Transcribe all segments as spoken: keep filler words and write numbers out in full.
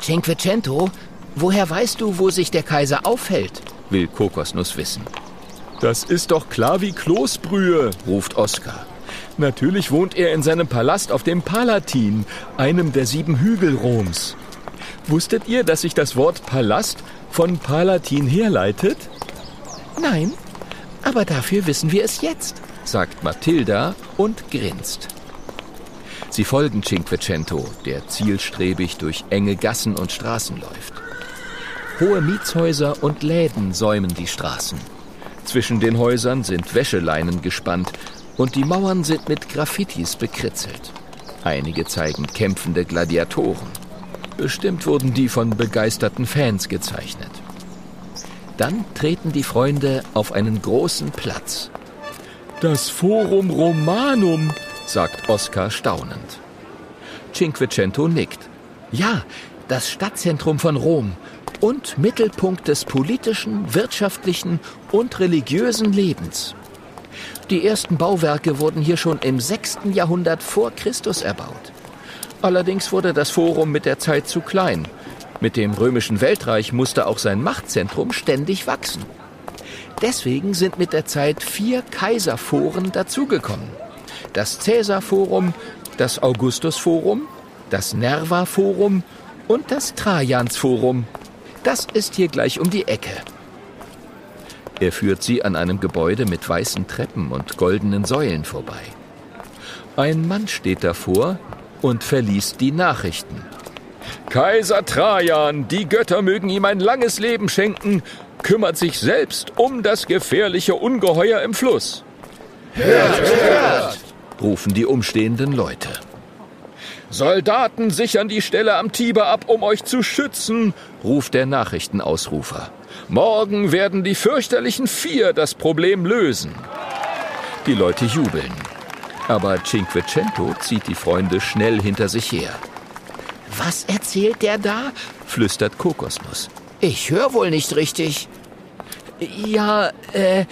Cinquecento, woher weißt du, wo sich der Kaiser aufhält? Will Kokosnuss wissen. Das ist doch klar wie Kloßbrühe, ruft Oskar. Natürlich wohnt er in seinem Palast auf dem Palatin, einem der sieben Hügel Roms. Wusstet ihr, dass sich das Wort Palast von Palatin herleitet? Nein, aber dafür wissen wir es jetzt, sagt Mathilda und grinst. Sie folgen Cinquecento, der zielstrebig durch enge Gassen und Straßen läuft. Hohe Mietshäuser und Läden säumen die Straßen. Zwischen den Häusern sind Wäscheleinen gespannt und die Mauern sind mit Graffitis bekritzelt. Einige zeigen kämpfende Gladiatoren. Bestimmt wurden die von begeisterten Fans gezeichnet. Dann treten die Freunde auf einen großen Platz. Das Forum Romanum, sagt Oskar staunend. Cinquecento nickt. Ja, das Stadtzentrum von Rom und Mittelpunkt des politischen, wirtschaftlichen und religiösen Lebens. Die ersten Bauwerke wurden hier schon im sechsten Jahrhundert vor Christus erbaut. Allerdings wurde das Forum mit der Zeit zu klein. Mit dem Römischen Weltreich musste auch sein Machtzentrum ständig wachsen. Deswegen sind mit der Zeit vier Kaiserforen dazugekommen. Das Cäsar-Forum, das Augustus-Forum, das Nerva-Forum und das Trajans-Forum. Das ist hier gleich um die Ecke. Er führt sie an einem Gebäude mit weißen Treppen und goldenen Säulen vorbei. Ein Mann steht davor und verliest die Nachrichten. Kaiser Trajan, die Götter mögen ihm ein langes Leben schenken, kümmert sich selbst um das gefährliche Ungeheuer im Fluss. Hört, hört! Rufen die umstehenden Leute. Soldaten sichern die Stelle am Tiber ab, um euch zu schützen, ruft der Nachrichtenausrufer. Morgen werden die fürchterlichen Vier das Problem lösen. Die Leute jubeln. Aber Cinquecento zieht die Freunde schnell hinter sich her. Was erzählt der da? Flüstert Kokosnuss. Ich höre wohl nicht richtig. Ja, äh...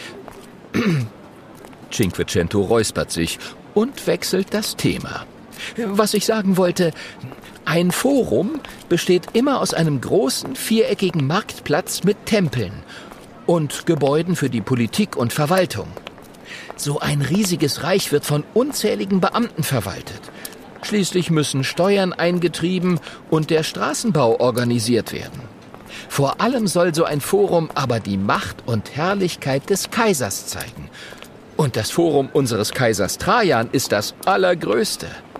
Cinquecento räuspert sich und wechselt das Thema. Was ich sagen wollte, ein Forum besteht immer aus einem großen, viereckigen Marktplatz mit Tempeln und Gebäuden für die Politik und Verwaltung. So ein riesiges Reich wird von unzähligen Beamten verwaltet. Schließlich müssen Steuern eingetrieben und der Straßenbau organisiert werden. Vor allem soll so ein Forum aber die Macht und Herrlichkeit des Kaisers zeigen. Und das Forum unseres Kaisers Trajan ist das allergrößte.